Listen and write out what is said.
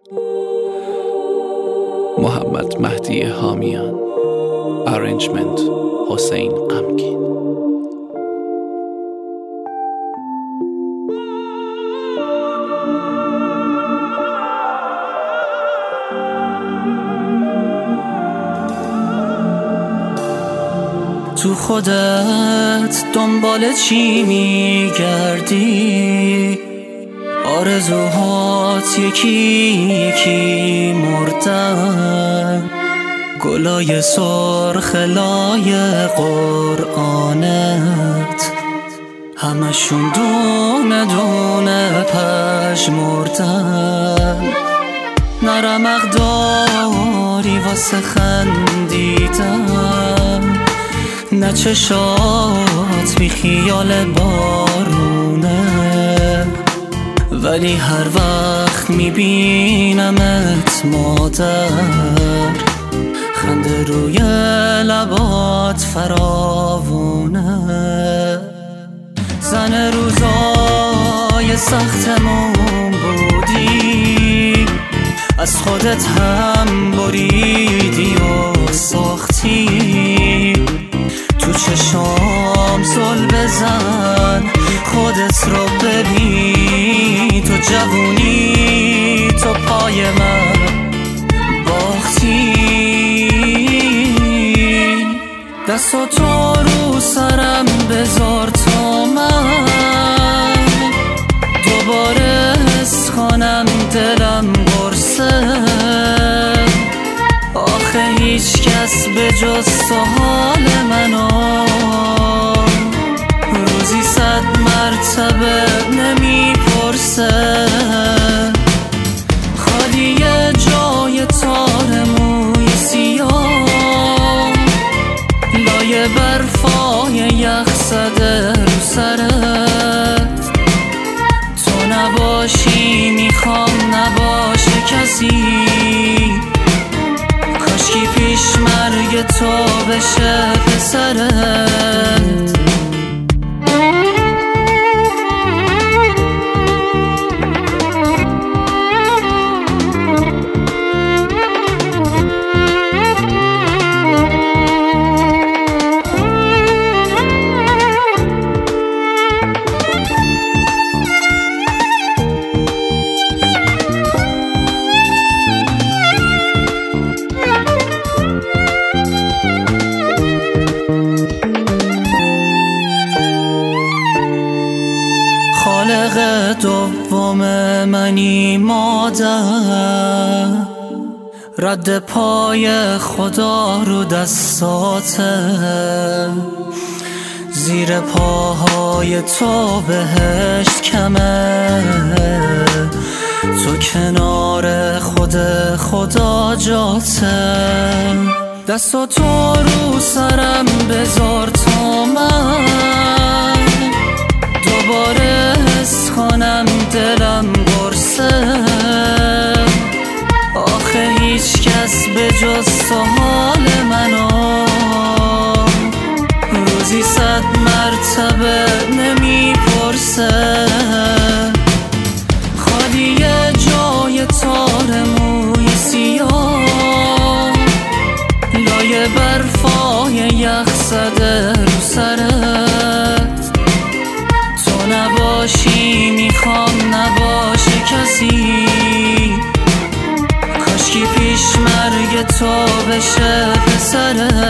محمد مهدی حامیان. Arrangement حسین غمگین. تو خودت دنبال چی میگردی؟ آرزوهات یکی یکی مردن، گلای سرخ لای قرآنت همشون دونه دونه پژمردن. نه رمق داری واسه خندیدن، نه چشات بی خیال بارونه، ولی هر وقت میبینمت مادر، خنده روی لبات فراوونه. زن روزای سختمون بودی، از خودت هم بریدی و ساختی، تو چشام زل بزن خودت رو ببین، تو جوونی تو پای من باختی. دستاتو رو سرم بذار تا من دوباره حس کنم دلم قرصه. آخه هیچ کس به جز تو حال منو روزی 100 مرتبه نمیپرسه. خالیه جای تار موی سیاه، لای برفای یخ زده رو سرت، تو نباشی میخوام نباشه کسی، کاشکی پیش مرگ تو بشه پسرت. خالق دوم منی مادر، رد پای خدا رو دستاته، زیر پاهای تو بهشت کمه، تو کنار خود خدا جاته. دستاتو رو سرم بذار تا من دوباره حس کنم دلم قرصه. آخه هیچ کس به جز تو حال منو روزی 100 مرتبه نمیپرسه. خالیه جای تار موی سیاه، لای برفای یخ زده رو سرت، تو نباشی میخوام نباشه کسی، کاشکی پیش مرگ تو بشه پسرت.